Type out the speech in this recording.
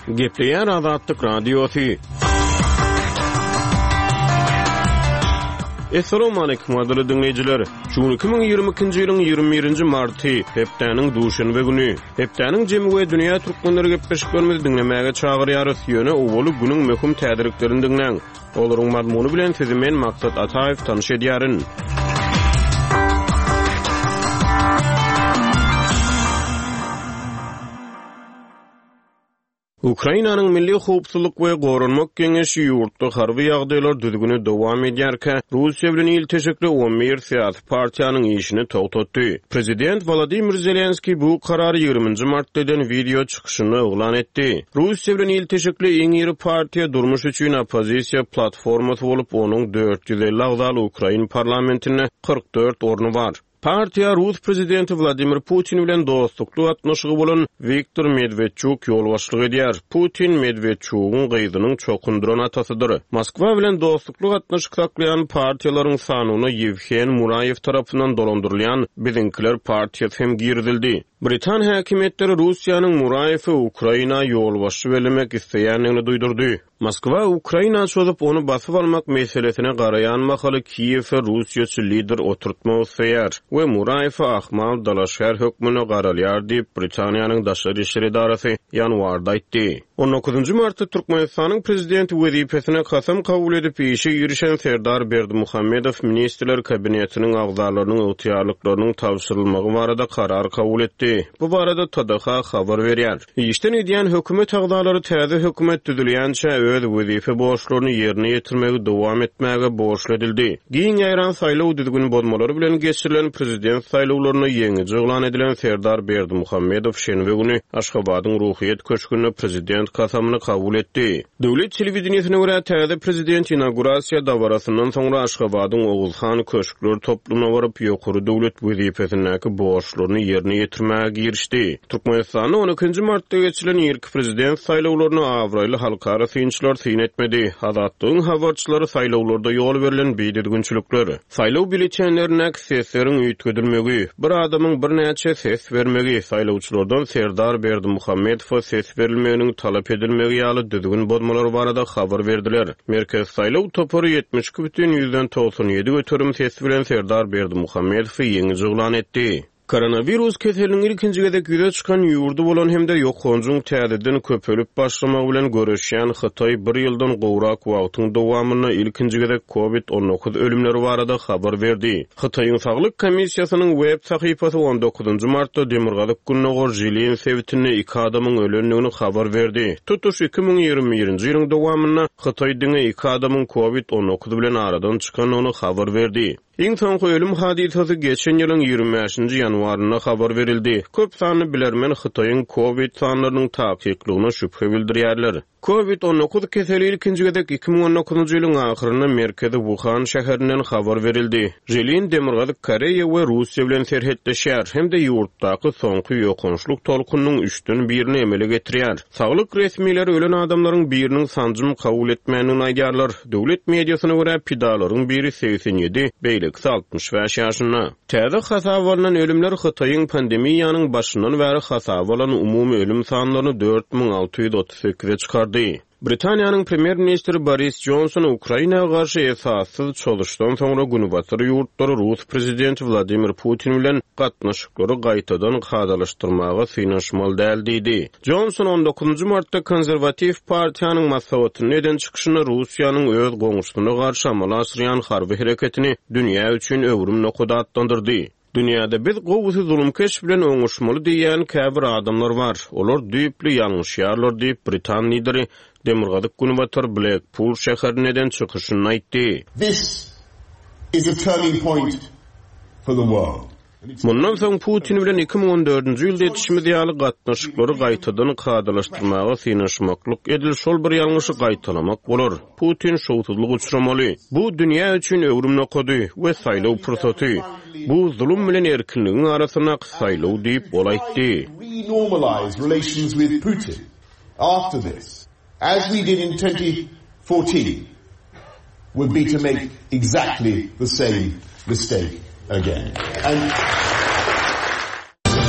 Gepleyen Azatlyk Radiosu. Assalamu alaykum wadaly dinleyijiler. Şu 2022-nji ýylyň 21-nji marty, hepdeniň duşanby güni. Hepdeniň jemy we dünýä türkmenleri gepleşiklerimizi dinlemäge çagyrýarys. Ýöne owuly günüň möhüm tädirliklerini dinleň. Olaryň mazmuny bilen sizi men Maksat Ataev tanyş edýärin. Ukrainanyň Milli Howpsuzlyk we Gorunmak Geňeşi ýurtda harby ýagdaýlar düzgüni dowam edýärkä, Russiýa bilen il teşekli 11 siyasi partiýanyň işini togtatdy. Prezident Volodymyr Zelenski bu karary 20-nji martdan video çykyşyny oglan etdi. Russiýa bilen il teşekli iň iri partiýa durmuş üçin opozisiýa platformasy bolup, onuň 450 agdaly Ukraina parlamentine 44 orny bar. Partiýa Rus prezidenti Vladimir Putin bilen dostlukly gatnaşygy bolan Viktor Medvedchuk ýol başlyk edýär. Putin Medvedchukyň gyzynyň çokunduran atasydyr. Moskwa bilen dostlukly gatnaşyk saklayan partiýalaryň sanyny Yevhen Murayev tarapyndan dolandyrylýan Bizinkiler partiýasy hem girdildi. Britan häkimetleri Russiýanyň Murayewi Ukraina ýolbaşçy belemek isleýänligini duýdurdy. Moskwa Ukraina çözdüp onu basyp almak meselesine garayan makaly Kiýew'e Russiýaçy lider oturtmak isleýär we Murayewi ahmal dalaşýar hökmüne garalýar diýip Britaniýanyň daşary işler idarasy ýanwarda aýtdy. 19-njy martda Türkmenistanyň prezidenti wezipesine kasam kabul edip işe ýürüşen Serdar Berdimuhammedow ministrler kabinetiniň agzalarynyň ýetiýärliklarynyň tawşyrylmagy barada karar kabul etdi. Bu barada TDH habar berýär. Işden edýän hökümet agzalary täze hökümet düzülýänçe öz wezife borçlaryny ýerine ýetirmegi dowam etmäge borçly edildi. Giň ýaran saýlaw düzgün bolmalary bilen geçirilen prezident saýlawlaryny ýeňici oglan edilen Serdar Berdimuhammedow şenbe güni Aşgabatyň ruhyet köşkünde prezident kasamyny kabul etdi. Döwlet telewizionyna görä täze prezident inaugurasiýa dawarasyndan soňra Aşgabatyň Oguzhan köşkleri toplumuna baryp ýokary döwlet wezipesindäki borçlaryny ýerine ýetirmäge girişdi. Türkmenistanyň 12-nji martda geçirilen ilk prezident saýlawlaryny awraýly halkara synçylar syn etmedi. Azatlygyň habarçylary saýlawlarda ýol berilen beýdirginçilikler, saýlaw bileçenlerine sesleriň üýtgedilmegi, bir adamyň bir näçe ses bermegi, saýlawçylardan Serdar Berdimuhammedow ses berilmeginiň talap edilmegi ýaly düzgün bolmalar barada habar berdiler. Merkez saýlaw topary 72,97 götürüm ses bilen Serdar Berdimuhammedow ýeňici oglan etdi. Koronavirus keseliniň ilkinji gezek ýüze çykan ýurdu bolan hemde ýok-honjung täzeden köpelip başlamak bilen görüşýän Hytaý bir ýyldan gowrak wagtyň dowamyny ilkinji gezek COVID-19 ölümleri barada habar berdi. Hytaýyň saglyk komissiýasynyň web sahypasy 19-njy martda Demirgazyk gününe gorjylyň sebitini 2 adamyň ölenligini habar berdi. Tutuş 2021-nji ýylyň dowamyna Hytaýdyň 2 adamyň COVID-19 bilen aradan çykanyny habar berdi. Iň soňky ölüm hadisasy geçen ýylyň 25-nji ýanwaryna habar berildi. Köp sanly bilermen Hytaýyň COVID sanlarynyň taýyklygına şüphe bildirýärler. COVID-19 keseli ilkinji gezek 2019-njy ýylyň ahyryna merkezi Wuhan şäherinden habar berildi. Jelin Demirgazyk Koreýa we Russiýa bilen serhetdeşýär hemde ýurtdaky soňky ýokunçluk tolkunyň 3/1-ni emele getirýär. Saglyk resmiýetleri ölen adamlaryň biriniň sanjym kabul etmänini aýdýarlar. Döwlet mediasyna görä pidalaryň biri 87, beýleki 65 ýaşynda. Täze hasap bolan ölümler Hytaýyň pandemiýanyň başyndan bäri hasap bolan umumy ölüm sanlaryny 4638-e çykardy. Britaniýanyň premier ministri Boris Johnson Ukrainaga garşy esassyz çoluşdan soňra günübatyr ýurtlary Rus prezidenti Vladimir Putin bilen gatnaşyklary gaýtadan hadalaşdyrmaga synaşmaly däl diýdi. Johnson 19-njy martda konserwativ partiýanyň maslahatyny eden çykyşyny Russiýanyň öz goňuşyna garşy amal asyrýan harby hereketini dünýä üçin öwrüm nokuda atlandyrdy. Dünyada biz gowusy zulümkeş bilen oňuşmaly diýen käbir adamlar bar. Olar düýpli ýalňyşýarlar diýip Britan lideri Demirgazyk günübatyr Blackpool şäherininden çykyşyny aýtdy. This is a turning point for the world. Mundan soň Putin bilen 2014-nji ýylda etişimiz ýaly gatnaşyklary gaýtadan hadalaşdyrmaga synaşmaklyk edil şol bir ýalňyşy gaýtalamak bolar. Putin şowsuzlyk uçuramaly. Bu dünýä üçin öwrüm nokady we saýlaw pursaty. Bu zulüm bilen erkinligiň arasyna saýlaw diýip bolaýdy. Normalize relations with Putin after this, as we did in 2014, would be to make exactly the same mistake again. And